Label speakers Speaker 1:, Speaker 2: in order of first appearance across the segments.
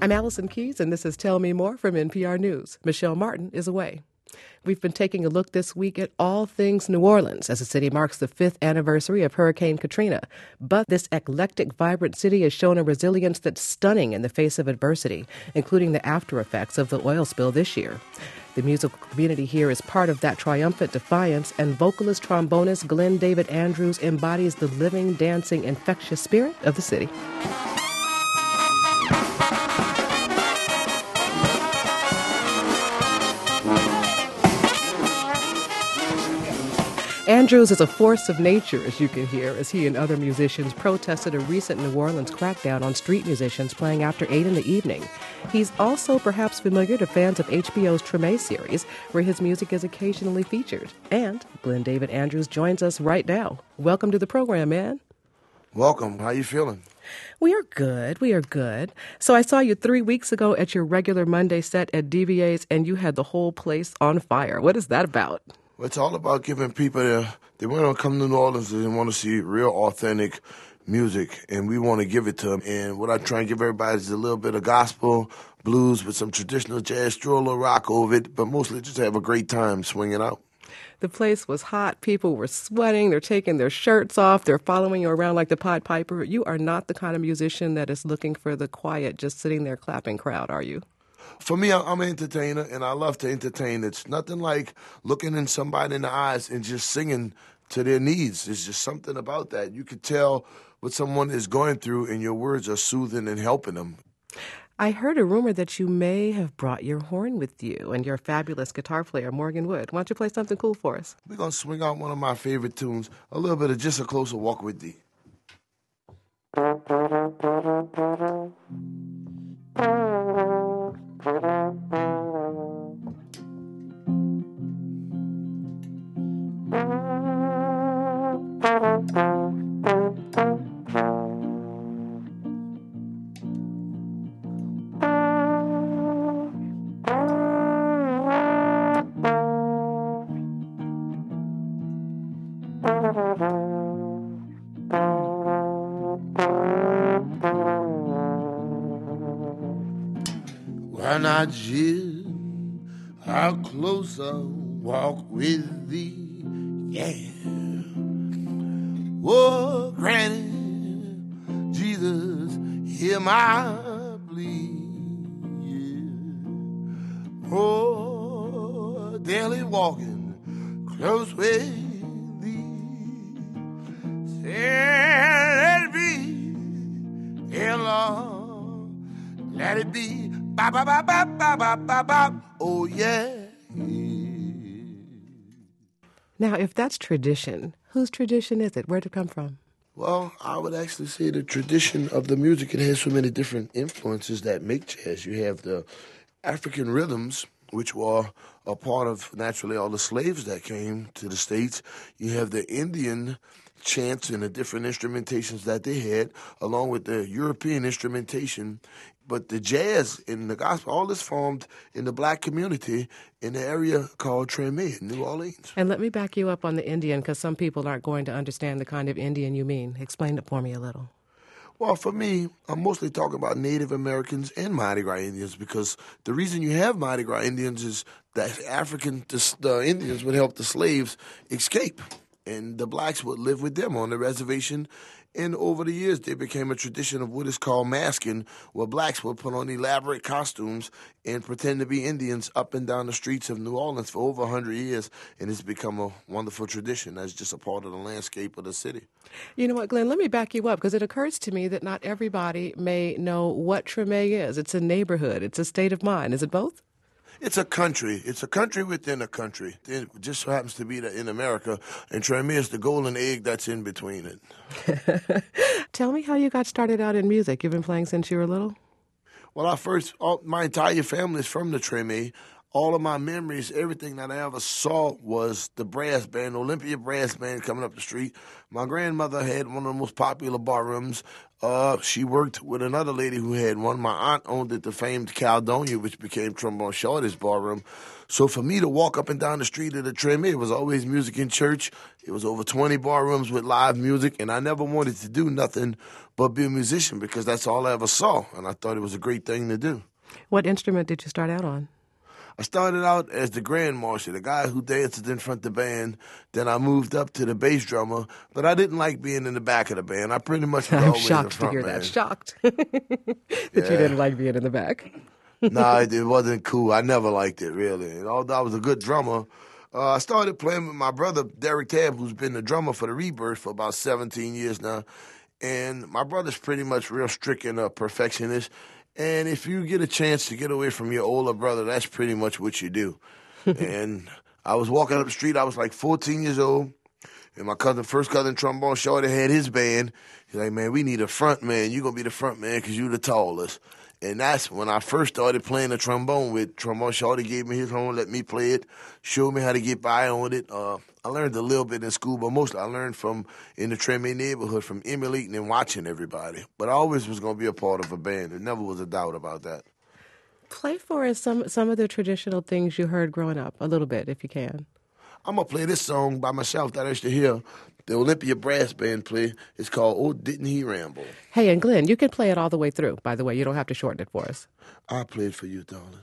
Speaker 1: I'm Allison Keyes, and this is Tell Me More from NPR News. Michelle Martin is away. We've been taking a look this week at all things New Orleans as the city marks the 5th anniversary of Hurricane Katrina. But this eclectic, vibrant city has shown a resilience that's stunning in the face of adversity, including the after effects of the oil spill this year. The musical community here is part of that triumphant defiance, and vocalist trombonist Glenn David Andrews embodies the living, dancing, infectious spirit of the city. Andrews is a force of nature, as you can hear, as he and other musicians protested a recent New Orleans crackdown on street musicians playing after 8 in the evening. He's also perhaps familiar to fans of HBO's Treme series, where his music is occasionally featured. And Glenn David Andrews joins us right now. Welcome to the program, man.
Speaker 2: Welcome. How you feeling?
Speaker 1: We are good. We are good. So I saw you 3 weeks ago at your regular Monday set at DVA's, and you had the whole place on fire. What is that about?
Speaker 2: Well, it's all about giving people they want to come to New Orleans and they want to see real authentic music, and we want to give it to them. And what I try and give everybody is a little bit of gospel, blues with some traditional jazz, throw a little rock over it, but mostly just have a great time swinging out.
Speaker 1: The place was hot. People were sweating. They're taking their shirts off. They're following you around like the Pied Piper. You are not the kind of musician that is looking for the quiet, just sitting there clapping crowd, are you?
Speaker 2: For me, I'm an entertainer, and I love to entertain. It's nothing like looking in somebody in the eyes and just singing to their needs. There's just something about that. You could tell what someone is going through, and your words are soothing and helping them.
Speaker 1: I heard a rumor that you may have brought your horn with you and your fabulous guitar player, Morgan Wood. Why don't you play something cool for us?
Speaker 2: We're going to swing out one of my favorite tunes, a little bit of Just a Closer Walk with Thee. Why not just a closer walk with thee? Yeah. Oh, Granny, Jesus, hear my plea. Yeah. Oh, daily walking close with thee. Say, let it be, dear Lord, let it be. Ba ba ba ba ba ba ba ba. Oh yeah.
Speaker 1: Now, if that's tradition, whose tradition is it? Where'd it come from?
Speaker 2: Well, I would actually say the tradition of the music. It has so many different influences that make jazz. You have the African rhythms, which were a part of naturally all the slaves that came to the States. You have the Indian chants and the different instrumentations that they had, along with the European instrumentation. But the jazz and the gospel, all this formed in the black community in the area called Treme in New Orleans.
Speaker 1: And let me back you up on the Indian, because some people aren't going to understand the kind of Indian you mean. Explain it for me a little.
Speaker 2: Well, for me, I'm mostly talking about Native Americans and Mardi Gras Indians, because the reason you have Mardi Gras Indians is that the Indians would help the slaves escape, and the blacks would live with them on the reservation. And over the years, they became a tradition of what is called masking, where blacks would put on elaborate costumes and pretend to be Indians up and down the streets of New Orleans for over 100 years. And it's become a wonderful tradition that's just a part of the landscape of the city.
Speaker 1: You know what, Glenn, let me back you up, because it occurs to me that not everybody may know what Treme is. It's a neighborhood. It's a state of mind. Is it both?
Speaker 2: It's a country. It's a country within a country. It just so happens to be that in America, and Treme is the golden egg that's in between it.
Speaker 1: Tell me how you got started out in music. You've been playing since you were little?
Speaker 2: Well, my entire family is from the Treme. all of my memories, everything that I ever saw was the brass band, Olympia Brass Band coming up the street. My grandmother had one of the most popular barrooms. She worked with another lady who had one. My aunt owned it, the famed Caledonia, which became Trombone Shorty's barroom. So for me to walk up and down the street of the Treme, it was always music in church. It was over 20 barrooms with live music, and I never wanted to do nothing but be a musician because that's all I ever saw, and I thought it was a great thing to do.
Speaker 1: What instrument did you start out on?
Speaker 2: I started out as the grand marshal, the guy who dances in front of the band. Then I moved up to the bass drummer, but I didn't like being in the back of the band. I pretty much was always
Speaker 1: shocked
Speaker 2: the front
Speaker 1: to hear
Speaker 2: man.
Speaker 1: that. Shocked that you didn't like being in the back.
Speaker 2: No, it wasn't cool. I never liked it, really. And although I was a good drummer, I started playing with my brother, Derek Tabb, who's been the drummer for the Rebirth for about 17 years now. And my brother's pretty much real strict and a perfectionist. And if you get a chance to get away from your older brother, that's pretty much what you do. And I was walking up the street. I was like 14 years old. And my first cousin, Trombone Shorty, had his band. He's like, man, we need a front man. You're going to be the front man because you're the tallest. And that's when I first started playing the trombone with Trombone Shorty. Gave me his horn, let me play it, showed me how to get by on it. I learned a little bit in school, but mostly I learned in the Treme neighborhood from emulating and watching everybody. But I always was going to be a part of a band. There never was a doubt about that.
Speaker 1: Play for us some of the traditional things you heard growing up, a little bit, if you can.
Speaker 2: I'm going to play this song by myself that I used to hear the Olympia Brass Band play. It's called Oh, Didn't He Ramble?
Speaker 1: Hey, and Glenn, you can play it all the way through, by the way. You don't have to shorten it for us.
Speaker 2: I'll play it for you, darling.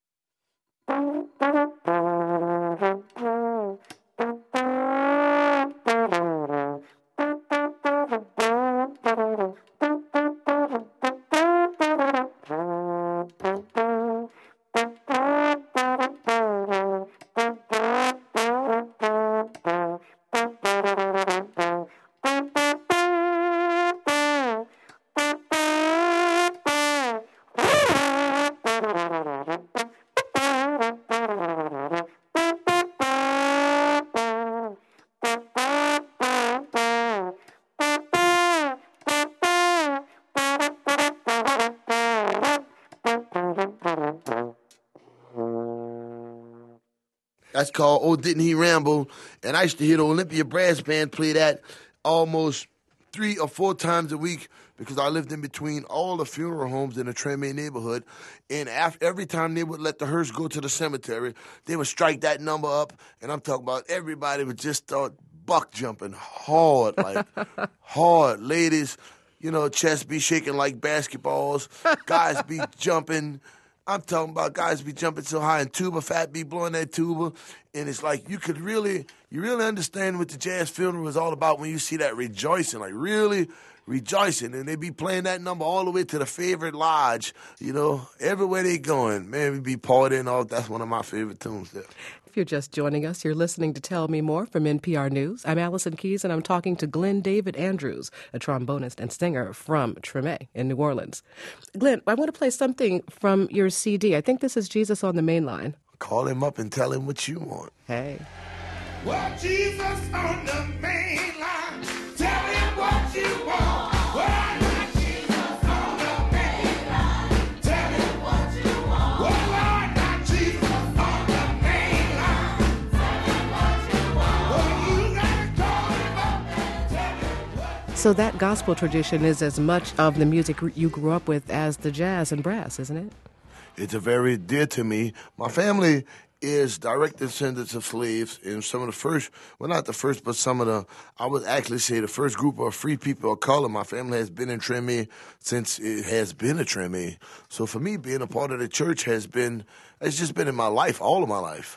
Speaker 2: That's called Oh, Didn't He Ramble? And I used to hear the Olympia Brass Band play that almost 3 or 4 times a week because I lived in between all the funeral homes in the Treme neighborhood. And every time they would let the hearse go to the cemetery, they would strike that number up. And I'm talking about everybody would just start buck jumping hard, like hard. Ladies, chests be shaking like basketballs. Guys be jumping. I'm talking about guys be jumping so high and tuba fat be blowing that tuba. And it's like you really understand what the jazz funeral is all about when you see that rejoicing, like really rejoicing. And they be playing that number all the way to the favorite lodge, everywhere they going. Man, we be partying all. That's one of my favorite tunes there.
Speaker 1: If you're just joining us, you're listening to Tell Me More from NPR News. I'm Allison Keyes, and I'm talking to Glenn David Andrews, a trombonist and singer from Treme in New Orleans. Glenn, I want to play something from your CD. I think this is Jesus on the Main Line.
Speaker 2: Call him up and tell him what you want.
Speaker 1: Hey.
Speaker 3: Well, Jesus on the main line, tell him what you want. Well, I got Jesus on the main line, tell him what you want. Well, I got Jesus on the main line, tell him what you want. Well, you gotta call him up and tell him what.
Speaker 1: So that gospel tradition is as much of the music you grew up with as the jazz and brass, isn't it?
Speaker 2: It's very dear to me. My family is direct descendants of slaves, and some of the first, well, not the first, but some of the, I would actually say the first group of free people of color. My family has been in Treme since it has been a Treme. So for me, being a part of the church it's just been in my life, all of my life.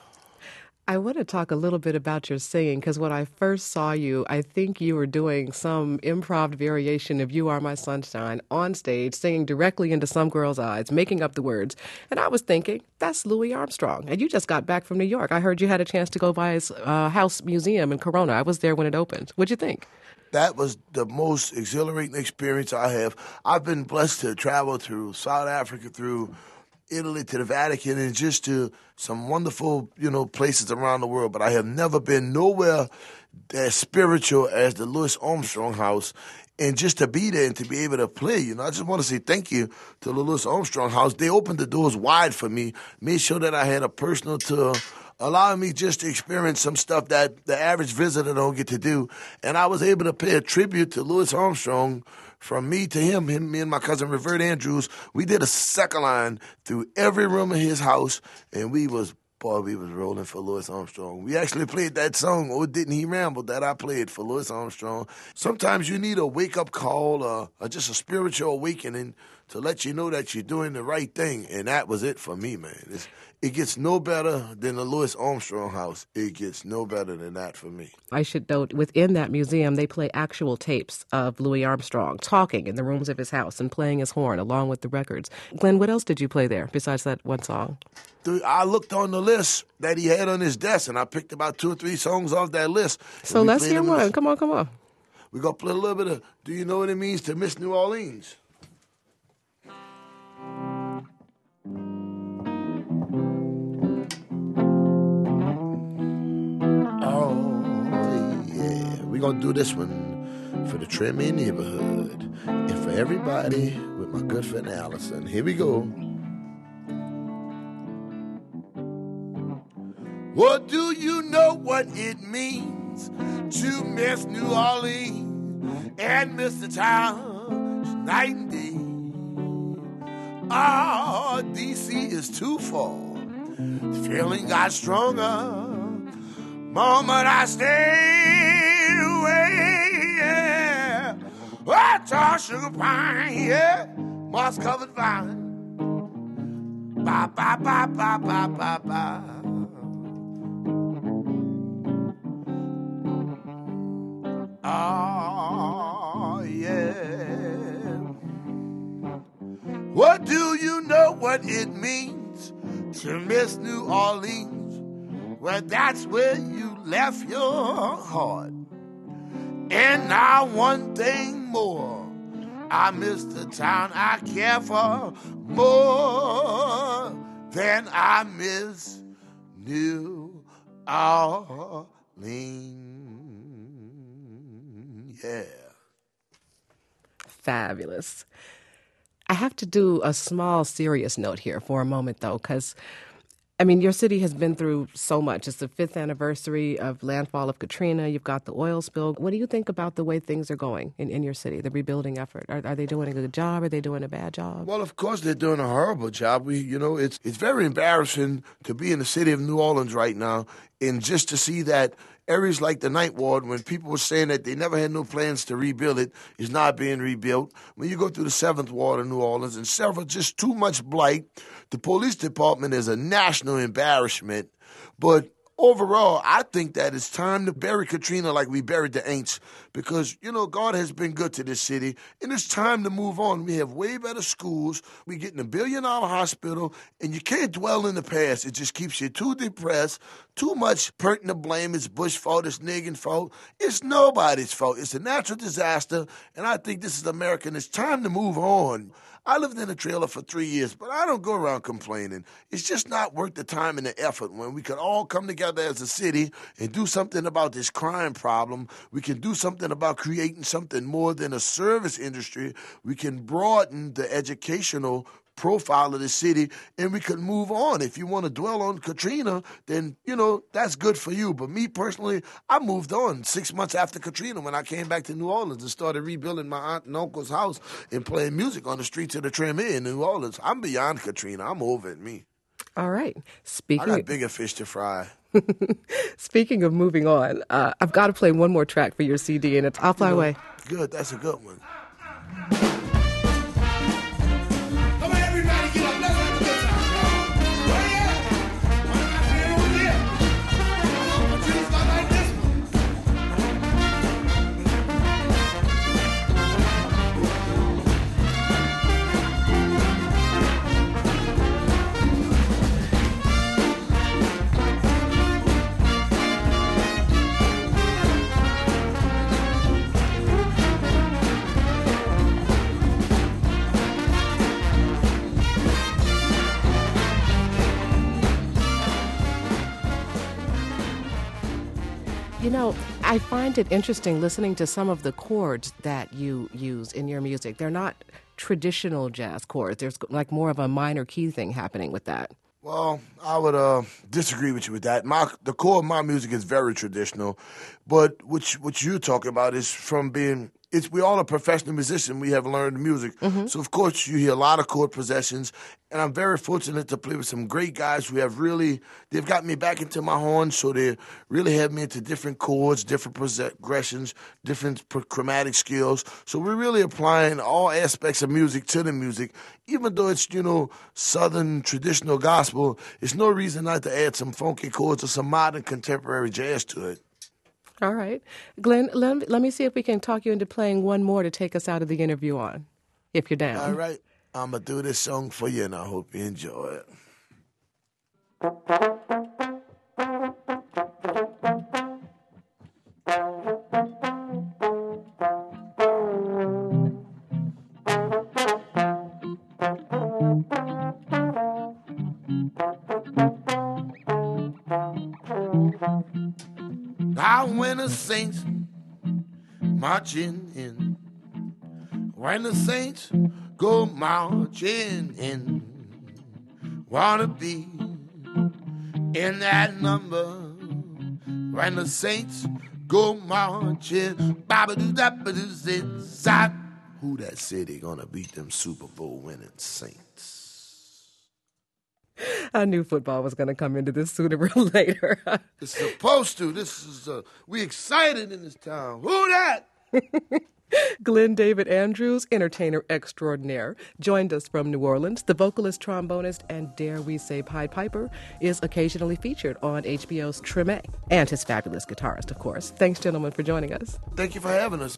Speaker 1: I want to talk a little bit about your singing, because when I first saw you, I think you were doing some improv variation of You Are My Sunshine on stage, singing directly into some girl's eyes, making up the words. And I was thinking, that's Louis Armstrong. And you just got back from New York. I heard you had a chance to go by his house museum in Corona. I was there when it opened. What'd you think?
Speaker 2: That was the most exhilarating experience I have. I've been blessed to travel through South Africa, through Italy to the Vatican and just to some wonderful, places around the world. But I have never been nowhere as spiritual as the Louis Armstrong House. And just to be there and to be able to play, I just want to say thank you to the Louis Armstrong House. They opened the doors wide for me, made sure that I had a personal tour, allowing me just to experience some stuff that the average visitor don't get to do. And I was able to pay a tribute to Louis Armstrong from me to him, me and my cousin Revert Andrews. We did a second line through every room of his house, and we was rolling for Louis Armstrong. We actually played that song, "Oh, Didn't He Ramble," that I played for Louis Armstrong. Sometimes you need a wake-up call or just a spiritual awakening to let you know that you're doing the right thing, and that was it for me, man. It gets no better than the Louis Armstrong House. It gets no better than that for me.
Speaker 1: I should note, within that museum, they play actual tapes of Louis Armstrong talking in the rooms of his house and playing his horn along with the records. Glenn, what else did you play there besides that one song?
Speaker 2: I looked on the list that he had on his desk, and I picked about 2 or 3 songs off that list.
Speaker 1: So let's hear one. Come on.
Speaker 2: We're going to play a little bit of "Do You Know What It Means to Miss New Orleans?" We're going to do this one for the Treme neighborhood and for everybody with my good friend Allison. Here we go. Well, do you know what it means to miss New Orleans and miss the town night and day? Oh, D.C. is too far. The feeling got stronger moment I stayed away, yeah. Oh, tall sugar pine, yeah, moss covered vine. Ba ba ba ba ba ba ba. Oh yeah. What do you know what it means to miss New Orleans? Well, that's where you left your heart. And now one thing more, I miss the town I care for more than I miss New Orleans. Yeah.
Speaker 1: Fabulous. I have to do a small serious note here for a moment, though, because your city has been through so much. It's the 5th anniversary of landfall of Katrina. You've got the oil spill. What do you think about the way things are going in your city, the rebuilding effort? Are they doing a good job? Are they doing a bad job?
Speaker 2: Well, of course, they're doing a horrible job. It's very embarrassing to be in the city of New Orleans right now and just to see that areas like the Ninth Ward, when people were saying that they never had no plans to rebuild it, is not being rebuilt. When you go through the 7th Ward of New Orleans and several, just too much blight. The police department is a national embarrassment. But overall, I think that it's time to bury Katrina like we buried the Aints because, God has been good to this city, and it's time to move on. We have way better schools. We're getting $1 billion hospital, and you can't dwell in the past. It just keeps you too depressed, too much pertinent to blame. It's Bush fault, it's Nagin fault. It's nobody's fault. It's a natural disaster, and I think this is America, and it's time to move on. I lived in a trailer for 3 years, but I don't go around complaining. It's just not worth the time and the effort when we could all come together as a city and do something about this crime problem. We can do something about creating something more than a service industry. We can broaden the educational profile of the city, and we could move on. If you want to dwell on Katrina, then, that's good for you. But me personally, I moved on 6 months after Katrina when I came back to New Orleans and started rebuilding my aunt and uncle's house and playing music on the streets of the Treme in New Orleans. I'm beyond Katrina. I'm over it, me.
Speaker 1: All right.
Speaker 2: I got bigger fish to fry.
Speaker 1: Speaking of moving on, I've got to play one more track for your CD, and it's I'll Fly Away.
Speaker 2: Good. That's a good one.
Speaker 1: You know, I find it interesting listening to some of the chords that you use in your music. They're not traditional jazz chords. There's like more of a minor key thing happening with that.
Speaker 2: Well, I would disagree with you with that. The core of my music is very traditional, but what you're talking about is from being. We all are professional musicians. We have learned music, so of course you hear a lot of chord progressions. And I'm very fortunate to play with some great guys who they've got me back into my horn, so they really have me into different chords, different progressions, different chromatic skills. So we're really applying all aspects of music to the music. Even though it's, Southern traditional gospel, it's no reason not to add some funky chords or some modern contemporary jazz to it.
Speaker 1: All right. Glenn, let me see if we can talk you into playing one more to take us out of the interview on, if you're down.
Speaker 2: All right. I'm going to do this song for you, and I hope you enjoy it. Now when the saints marching in, when the saints go marching in, wanna be in that number. When the saints go marching, ba-ba-doo-da-ba-doo, zip-zap. Who that said they gonna beat them Super Bowl winning Saints?
Speaker 1: I knew football was going to come into this sooner or later.
Speaker 2: It's supposed to. We excited in this town. Who that?
Speaker 1: Glenn David Andrews, entertainer extraordinaire, joined us from New Orleans. The vocalist, trombonist, and dare we say Pied Piper is occasionally featured on HBO's Treme, and his fabulous guitarist, of course. Thanks, gentlemen, for joining us.
Speaker 2: Thank you for having us.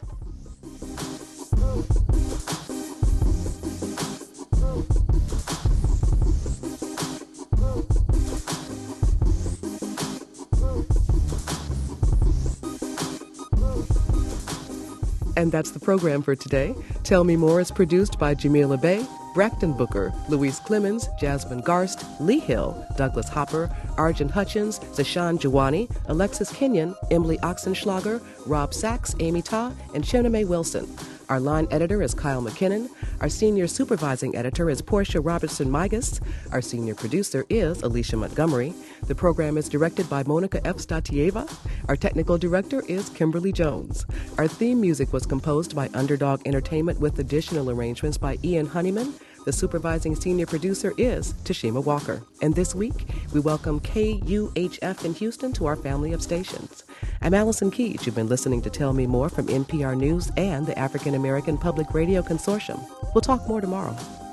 Speaker 1: And that's the program for today. Tell Me More is produced by Jamila Bay, Braxton Booker, Louise Clemens, Jasmine Garst, Lee Hill, Douglas Hopper, Arjun Hutchins, Zashan Jawani, Alexis Kenyon, Emily Oxenschlager, Rob Sachs, Amy Ta, and Chiname Wilson. Our line editor is Kyle McKinnon. Our senior supervising editor is Portia Robertson-Migas. Our senior producer is Alicia Montgomery. The program is directed by Monica F. Statieva. Our technical director is Kimberly Jones. Our theme music was composed by Underdog Entertainment with additional arrangements by Ian Honeyman. The supervising senior producer is Tashima Walker. And this week, we welcome KUHF in Houston to our family of stations. I'm Allison Keys. You've been listening to Tell Me More from NPR News and the African American Public Radio Consortium. We'll talk more tomorrow.